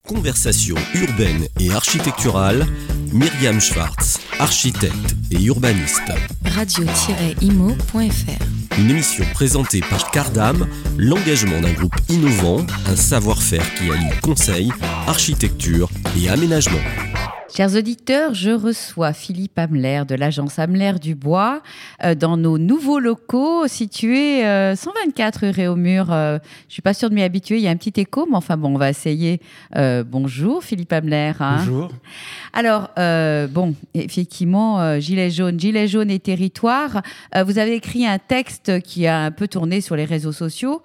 Conversation urbaine et architecturale, Myriam Schwartz, architecte et urbaniste. Radio-imo.fr. Une émission présentée par Cardam, l'engagement d'un groupe innovant, un savoir-faire qui allie conseil, architecture et aménagement. Chers auditeurs, je reçois Philippe Hamler de l'agence Hamler du Bois dans nos nouveaux locaux situés 124 rue Réaumur. Je ne suis pas sûre de m'y habituer, il y a un petit écho, mais enfin bon, on va essayer. Bonjour Philippe Hamler. Bonjour. Alors, effectivement, Gilets jaunes et territoires. Vous avez écrit un texte qui a un peu tourné sur les réseaux sociaux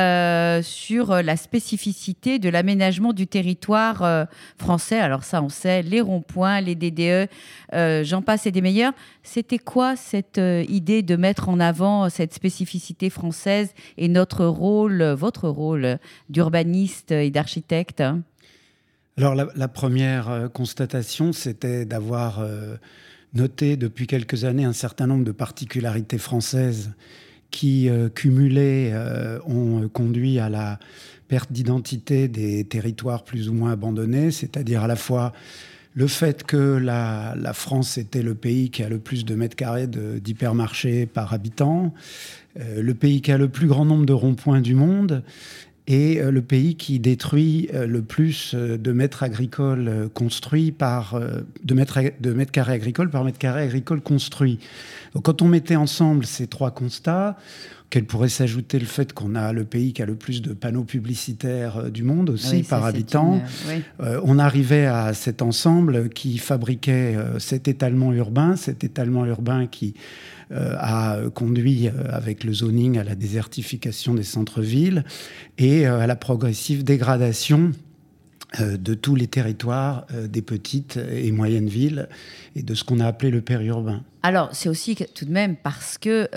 sur la spécificité de l'aménagement du territoire français. Alors ça, on sait, les ronds-points, les DDE, j'en passe et des meilleurs. C'était quoi cette idée de mettre en avant cette spécificité française et notre rôle, votre rôle d'urbaniste et d'architecte ? Alors la première constatation, c'était d'avoir noté depuis quelques années un certain nombre de particularités françaises qui, cumulées, ont conduit à la perte d'identité des territoires plus ou moins abandonnés, c'est-à-dire à la fois le fait que la France était le pays qui a le plus de mètres carrés d'hypermarchés par habitant, le pays qui a le plus grand nombre de ronds-points du monde, et le pays qui détruit le plus de mètres agricoles construits de mètres carrés agricoles par mètre carré agricole construit. Donc quand on mettait ensemble ces trois constats, auxquels pourrait s'ajouter le fait qu'on a le pays qui a le plus de panneaux publicitaires du monde aussi par habitant, on arrivait à cet ensemble qui fabriquait cet étalement urbain qui a conduit avec le zoning à la désertification des centres-villes et à la progressive dégradation de tous les territoires des petites et moyennes villes et de ce qu'on a appelé le périurbain. Alors, c'est aussi tout de même parce que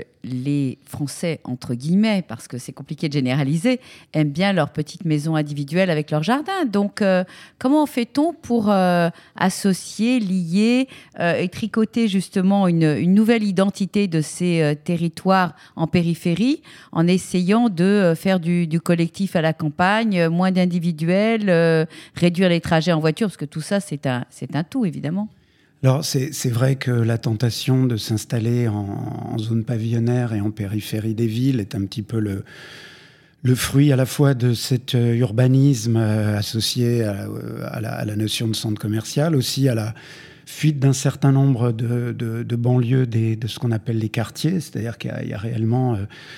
les Français, entre guillemets, parce que c'est compliqué de généraliser, aiment bien leur petite maison individuelle avec leur jardin. Donc, comment fait-on pour associer, lier et tricoter justement une nouvelle identité de ces territoires en périphérie en essayant de faire du collectif à la campagne, moins d'individuels, réduire les trajets en voiture, parce que tout ça, c'est un tout, évidemment. Alors, c'est vrai que la tentation de s'installer en zone pavillonnaire et en périphérie des villes est un petit peu le fruit à la fois de cet urbanisme associé à la notion de centre commercial, aussi à la fuite d'un certain nombre de banlieues de ce qu'on appelle les quartiers, c'est-à-dire qu'il y a réellement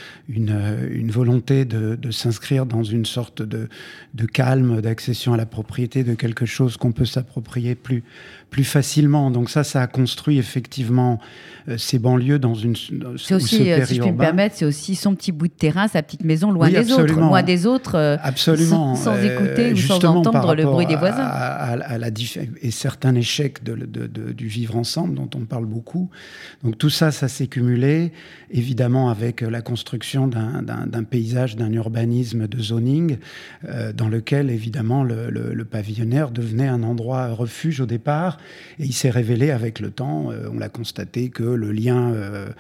une volonté de s'inscrire dans une sorte de calme, d'accession à la propriété, de quelque chose qu'on peut s'approprier plus facilement. Donc ça a construit effectivement ces banlieues dans c'est aussi, si je peux me permettre, c'est aussi son petit bout de terrain, sa petite maison loin des autres, absolument. Sans écouter ou sans entendre le bruit des voisins. Et certains échecs du vivre ensemble dont on parle beaucoup. Donc tout ça s'est cumulé, évidemment avec la construction d'un paysage, d'un urbanisme de zoning, dans lequel évidemment le pavillonnaire devenait un endroit refuge au départ, et il s'est révélé avec le temps, on l'a constaté, que le lien,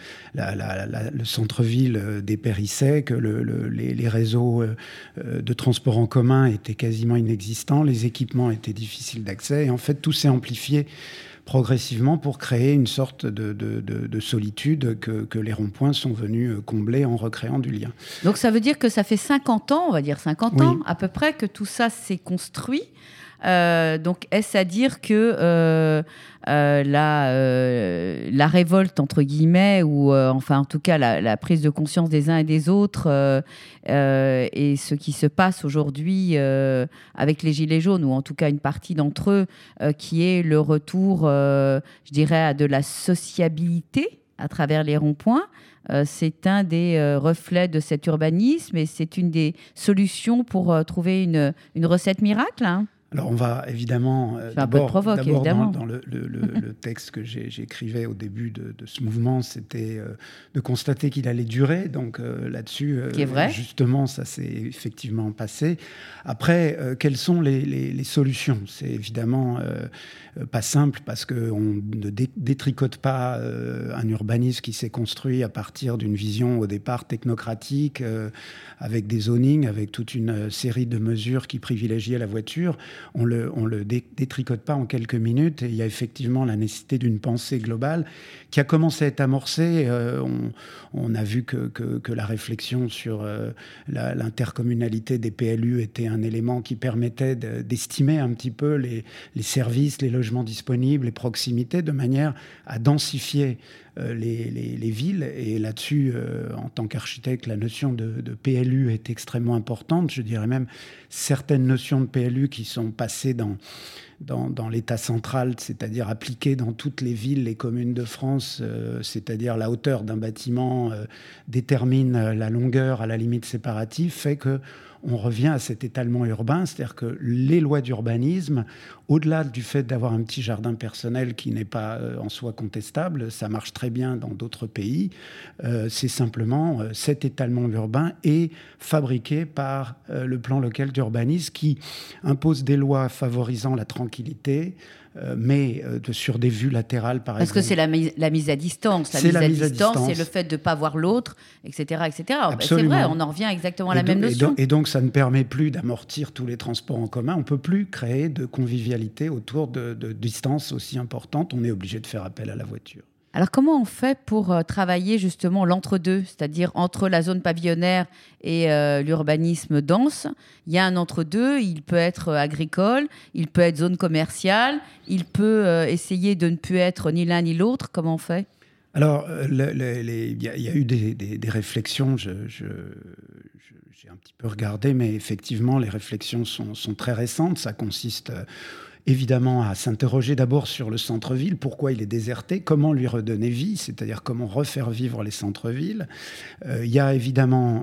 le centre-ville dépérissait, que les réseaux de transport en commun étaient quasiment inexistants, les équipements étaient difficiles d'accès, et en fait tout s'est amplifié progressivement pour créer une sorte de solitude que les ronds-points sont venus combler en recréant du lien. Donc ça veut dire que ça fait 50 ans, on va dire 50 ans à peu près, que tout ça s'est construit. Donc est-ce à dire que la révolte entre guillemets ou enfin en tout cas la prise de conscience des uns et des autres et ce qui se passe aujourd'hui avec les Gilets jaunes, ou en tout cas une partie d'entre eux qui est le retour je dirais à de la sociabilité à travers les ronds-points, c'est un des reflets de cet urbanisme et c'est une des solutions pour trouver une recette miracle, hein. Alors on va évidemment d'abord dans le texte que j'écrivais au début de ce mouvement, c'était de constater qu'il allait durer. Donc là-dessus, justement, ça s'est effectivement passé. Après, quelles sont les solutions ? C'est évidemment pas simple parce qu'on ne détricote pas un urbanisme qui s'est construit à partir d'une vision au départ technocratique, avec des zonings, avec toute une série de mesures qui privilégiaient la voiture. On le détricote pas en quelques minutes, et il y a effectivement la nécessité d'une pensée globale qui a commencé à être amorcée. On a vu que la réflexion sur l'intercommunalité des PLU était un élément qui permettait d'estimer un petit peu les services, les logements disponibles, les proximités, de manière à densifier les villes. Et là-dessus, en tant qu'architecte, la notion de PLU est extrêmement importante. Je dirais même certaines notions de PLU qui sont passées dans l'État central, c'est-à-dire appliquées dans toutes les villes, les communes de France, c'est-à-dire la hauteur d'un bâtiment détermine la longueur à la limite séparative, fait que on revient à cet étalement urbain, c'est-à-dire que les lois d'urbanisme, au-delà du fait d'avoir un petit jardin personnel qui n'est pas en soi contestable, ça marche très bien dans d'autres pays, c'est simplement cet étalement urbain est fabriqué par le plan local d'urbanisme qui impose des lois favorisant la tranquillité, mais sur des vues latérales, par exemple. Parce que c'est la mise à distance. La mise à distance, c'est le fait de ne pas voir l'autre, etc. etc. C'est vrai, on en revient exactement à la même notion. Et donc, ça ne permet plus d'amortir tous les transports en commun. On ne peut plus créer de convivialité autour de distances aussi importantes. On est obligé de faire appel à la voiture. Alors, comment on fait pour travailler justement l'entre-deux, c'est-à-dire entre la zone pavillonnaire et l'urbanisme dense ? Il y a un entre-deux, il peut être agricole, il peut être zone commerciale, il peut essayer de ne plus être ni l'un ni l'autre. Comment on fait ? Alors, il y a eu des réflexions, j'ai un petit peu regardé, mais effectivement, les réflexions sont très récentes. Ça consiste évidemment à s'interroger d'abord sur le centre-ville, pourquoi il est déserté, comment lui redonner vie, c'est-à-dire comment refaire vivre les centres-villes. Il y a évidemment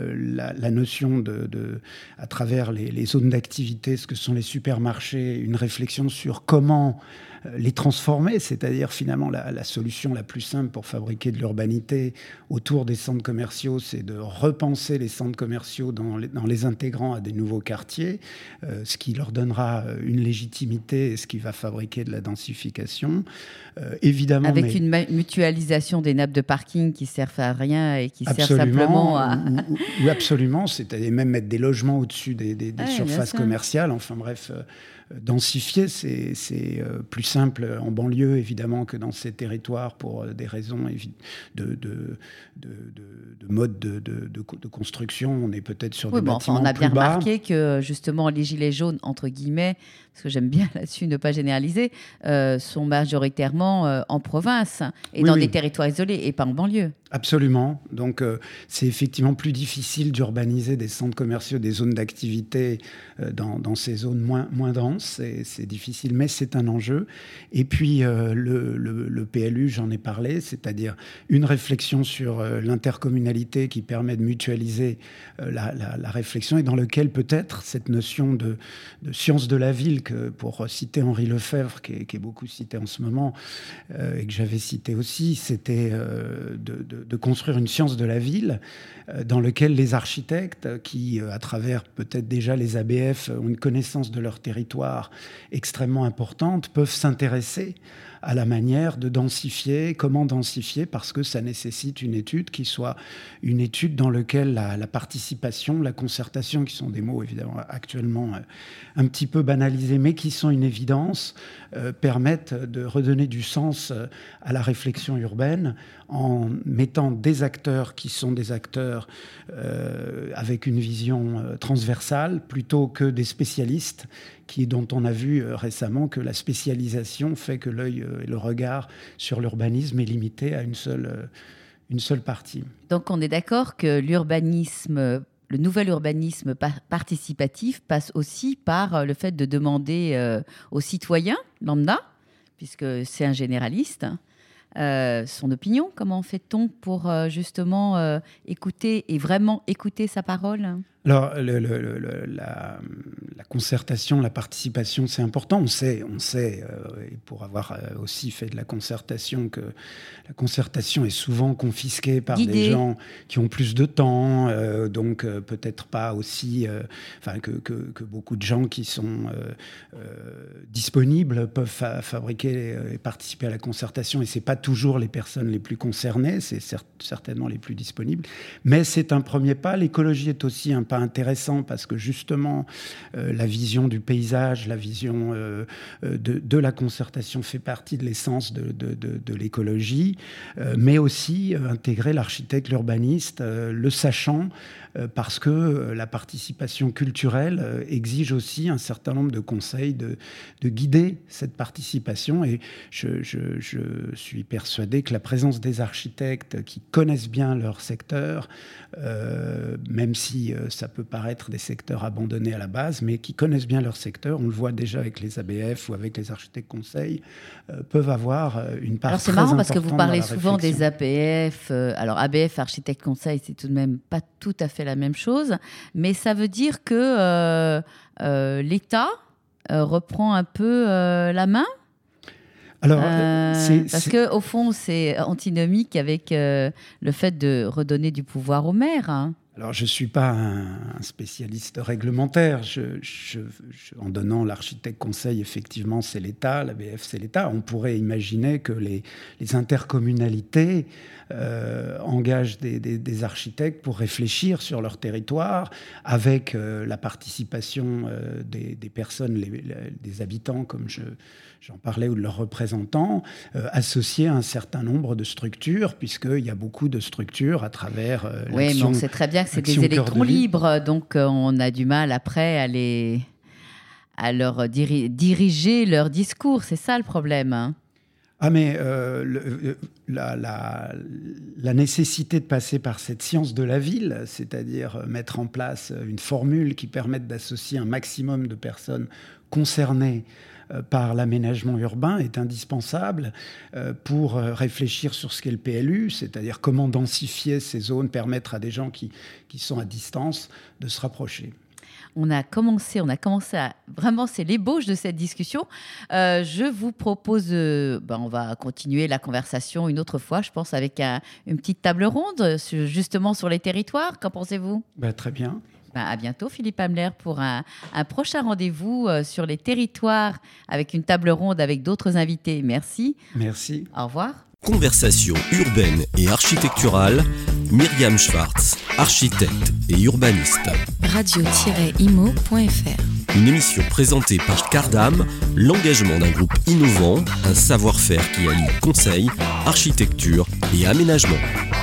la notion à travers les zones d'activité, ce que sont les supermarchés, une réflexion sur comment les transformer, c'est-à-dire finalement la solution la plus simple pour fabriquer de l'urbanité autour des centres commerciaux, c'est de repenser les centres commerciaux dans les intégrant à des nouveaux quartiers, ce qui leur donnera une légitimité et ce qui va fabriquer de la densification. Évidemment, avec une mutualisation des nappes de parking qui servent à rien et qui servent simplement à... ou absolument, c'est-à-dire même mettre des logements au-dessus des surfaces commerciales, enfin bref... densifier, c'est plus simple en banlieue, évidemment, que dans ces territoires pour des raisons de mode de construction. On est peut-être sur des bâtiments plus bas. On a bien remarqué que, justement, les gilets jaunes, entre guillemets, parce que j'aime bien là-dessus ne pas généraliser, sont majoritairement en province et dans des territoires isolés et pas en banlieue. Absolument. Donc, c'est effectivement plus difficile d'urbaniser des centres commerciaux, des zones d'activité dans ces zones moins denses. C'est difficile, mais c'est un enjeu. Et puis, le PLU, j'en ai parlé, c'est-à-dire une réflexion sur l'intercommunalité qui permet de mutualiser la réflexion et dans lequel peut-être cette notion de science de la ville, que pour citer Henri Lefebvre, qui est beaucoup cité en ce moment, et que j'avais cité aussi, c'était de construire une science de la ville dans lequel les architectes qui, à travers peut-être déjà les ABF, ont une connaissance de leur territoire extrêmement importante, peuvent s'intéresser à la manière de densifier, comment densifier, parce que ça nécessite une étude qui soit une étude dans laquelle la participation, la concertation, qui sont des mots évidemment actuellement un petit peu banalisés, mais qui sont une évidence, permettent de redonner du sens à la réflexion urbaine en mettant des acteurs qui sont des acteurs avec une vision transversale plutôt que des spécialistes dont on a vu récemment que la spécialisation fait que l'œil et le regard sur l'urbanisme est limité à une seule partie. Donc on est d'accord que le nouvel urbanisme participatif passe aussi par le fait de demander aux citoyens lambda, puisque c'est un généraliste, son opinion. Comment fait-on pour justement écouter et vraiment écouter sa parole ? Alors, la concertation, la participation, c'est important. On sait, et pour avoir aussi fait de la concertation, que la concertation est souvent confisquée par des gens qui ont plus de temps, donc peut-être pas aussi... que beaucoup de gens qui sont disponibles peuvent fabriquer et participer à la concertation, et c'est pas toujours les personnes les plus concernées, c'est certainement les plus disponibles. Mais c'est un premier pas. L'écologie est aussi un pas intéressant parce que justement la vision du paysage, la vision de la concertation fait partie de l'essence de l'écologie, mais aussi intégrer l'architecte, l'urbaniste, le sachant, parce que la participation culturelle exige aussi un certain nombre de conseils, de guider cette participation. Et je suis persuadé que la présence des architectes qui connaissent bien leur secteur, même si ça peut paraître des secteurs abandonnés à la base, mais qui connaissent bien leur secteur, on le voit déjà avec les ABF ou avec les architectes conseils, peuvent avoir une part très importante. Alors c'est marrant parce que vous parlez souvent des ABF. Alors ABF, architecte conseil, c'est tout de même pas tout à fait la même chose, mais ça veut dire que l'État reprend un peu la main. Alors, parce qu'au fond, c'est antinomique avec le fait de redonner du pouvoir aux maires. Hein. Alors, je ne suis pas un spécialiste réglementaire. En donnant l'architecte conseil, effectivement, c'est l'État, l'ABF, c'est l'État. On pourrait imaginer que les intercommunalités engagent des architectes pour réfléchir sur leur territoire avec la participation des personnes, des habitants, comme j'en parlais, ou de leurs représentants, associés à un certain nombre de structures, puisqu'il y a beaucoup de structures à travers l'action. Oui, mais on sait très bien que c'est des électrons libres, donc on a du mal après à leur diriger leur discours. C'est ça le problème. Hein. Ah, mais la nécessité de passer par cette science de la ville, c'est-à-dire mettre en place une formule qui permette d'associer un maximum de personnes concernées par l'aménagement urbain est indispensable pour réfléchir sur ce qu'est le PLU, c'est-à-dire comment densifier ces zones, permettre à des gens qui sont à distance de se rapprocher. On a commencé à... Vraiment, c'est l'ébauche de cette discussion. Je vous propose... on va continuer la conversation une autre fois, je pense, avec une petite table ronde, justement sur les territoires. Qu'en pensez-vous ? Très bien. À bientôt, Philippe Hamler, pour un prochain rendez-vous sur les territoires avec une table ronde avec d'autres invités. Merci. Merci. Au revoir. Conversation urbaine et architecturale, Myriam Schwartz, architecte et urbaniste. Radio-imo.fr. Une émission présentée par Cardam, l'engagement d'un groupe innovant, un savoir-faire qui allie conseil, architecture et aménagement.